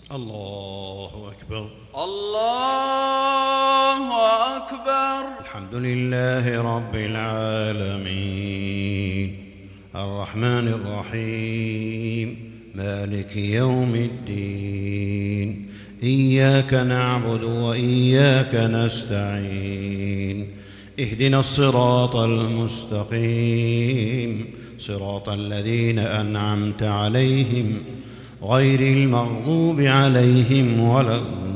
الله أكبر. الله أكبر. الحمد لله رب العالمين الرحمن الرحيم مالك يوم الدين إياك نعبد وإياك نستعين اهدنا الصراط المستقيم صراط الذين أنعمت عليهم غير المغضوب عليهم ولا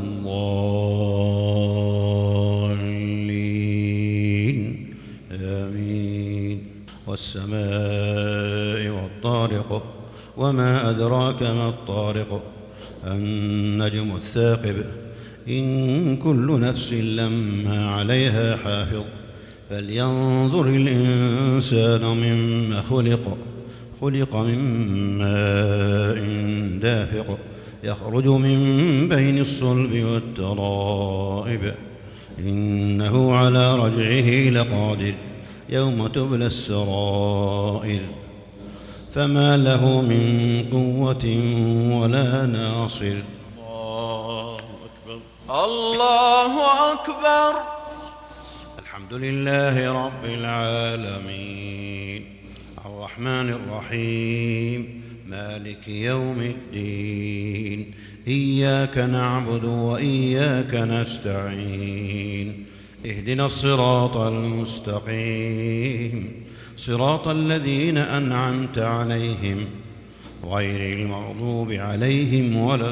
الضالين آمين. والسماء والطارق وما أدراك ما الطارق النجم الثاقب إن كل نفس لما عليها حافظ فلينظر الإنسان مما خلق من ماء دافق يخرج من بين الصلب والترائب إنه على رجعه لقادر يوم تبلى السرائر فما له من قوة ولا ناصر. الله أكبر. الله أكبر. الحمد لله رب العالمين الرحمن الرحيم مالك يوم الدين إياك نعبد وإياك نستعين اهدنا الصراط المستقيم صراط الذين أنعمت عليهم غير المغضوب عليهم ولا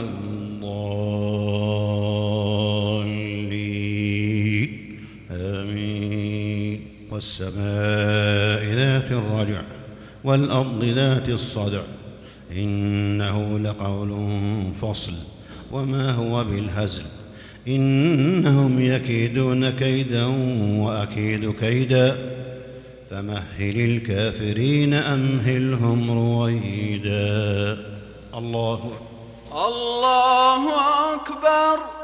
الضالين آمين. والسماء ذات الرجع والأرض ذات الصدع إنه لقول فصل وما هو بالهزل إنهم يكيدون كيدا وأكيد كيدا فمهل الكافرين أمهلهم رويدا. الله أكبر.